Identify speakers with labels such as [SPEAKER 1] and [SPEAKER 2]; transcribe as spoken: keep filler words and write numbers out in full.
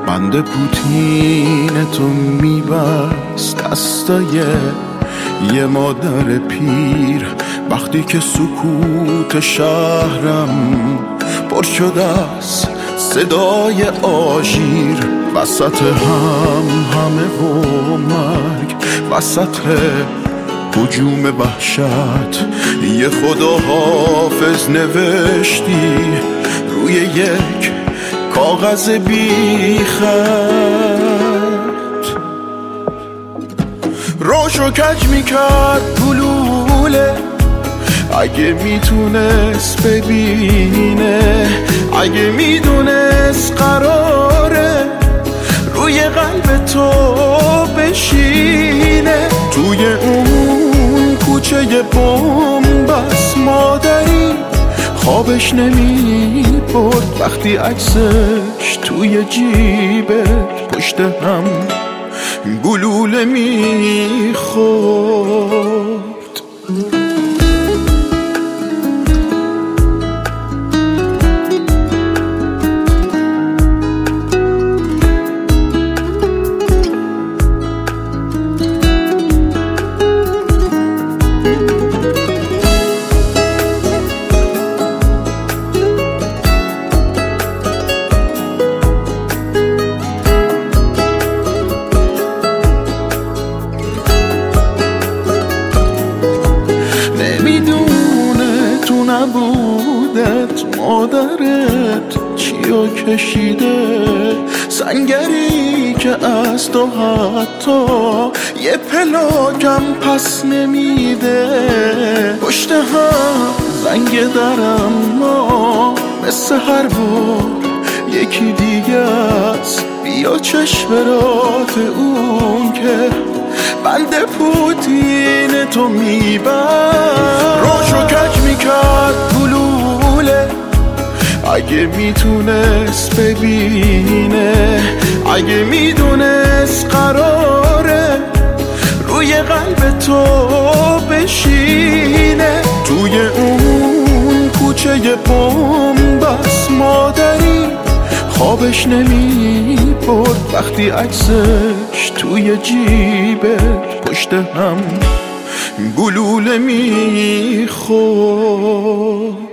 [SPEAKER 1] بند پوتین تو میبست دستای یه مادر پیر، وقتی که سکوت شهرم پر شده از صدای آژیر. وسط هم همه و مرگ، وسط هجوم وحشت، یه خدا حافظ نوشتی روی یک کاغذ بی خط. روشو کج میکرد گلوله، اگه میتونست ببینه، اگه میدونست قراره روی قلب تو بشینه. توی اون کوچه بومبس مادری خوابش نمی برد، وقتی عکسش توی جیبت پشت هم گلوله می خورد. نبودت مادرت چیو کشیده، سنگری که از تو حتی یه پلاکم پس نمیده. پشت هم زنگ درم ما مثل هر بار یکی دیگه است، بیا چشم رات اون که بند پوتین تو میبر. روشو کج میکرد گلوله، اگه میتونست ببینه، اگه میدونست قراره روی قلب تو بشینه. توی اون کوچه بومبس مادری خوابش نمی برد، وقتی عکسش توی جیبت پشت هم گلوله می خورد.